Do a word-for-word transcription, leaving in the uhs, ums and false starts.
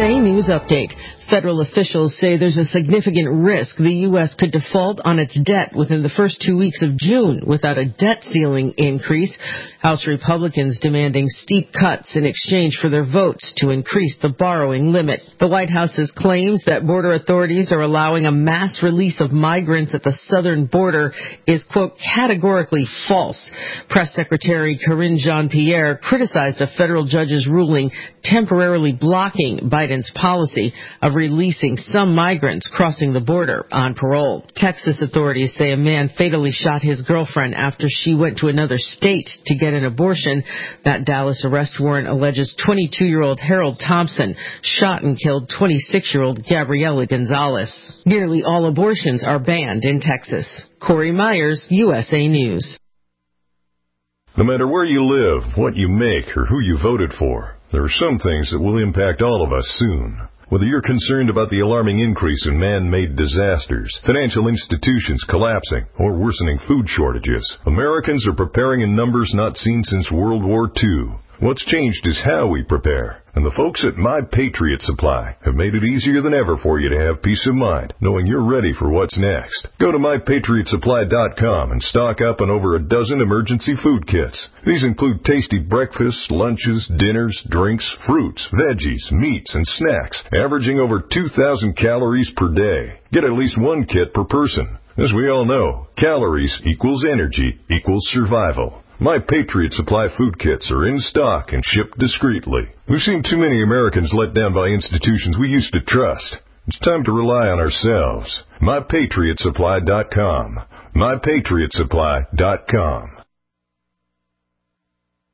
A News Update. Federal officials say there's a significant risk the U S could default on its debt within the first two weeks of June without a debt ceiling increase. House Republicans demanding steep cuts in exchange for their votes to increase the borrowing limit. The White House's claims that border authorities are allowing a mass release of migrants at the southern border is, quote, categorically false. Press Secretary Karine Jean-Pierre criticized a federal judge's ruling temporarily blocking Biden's policy of releasing some migrants crossing the border on parole. Texas authorities say a man fatally shot his girlfriend after she went to another state to get an abortion. That Dallas arrest warrant alleges twenty-two-year-old Harold Thompson shot and killed twenty-six-year-old Gabriela Gonzalez. Nearly all abortions are banned in Texas. Corey Myers, U S A News. No matter where you live, what you make, or who you voted for, there are some things that will impact all of us soon. Whether you're concerned about the alarming increase in man-made disasters, financial institutions collapsing, or worsening food shortages, Americans are preparing in numbers not seen since World War Two. What's changed is how we prepare. And the folks at My Patriot Supply have made it easier than ever for you to have peace of mind, knowing you're ready for what's next. Go to my patriot supply dot com and stock up on over a dozen emergency food kits. These include tasty breakfasts, lunches, dinners, drinks, fruits, veggies, meats, and snacks, averaging over two thousand calories per day. Get at least one kit per person. As we all know, calories equals energy equals survival. My Patriot Supply food kits are in stock and shipped discreetly. We've seen too many Americans let down by institutions we used to trust. It's time to rely on ourselves. my patriot supply dot com. my patriot supply dot com.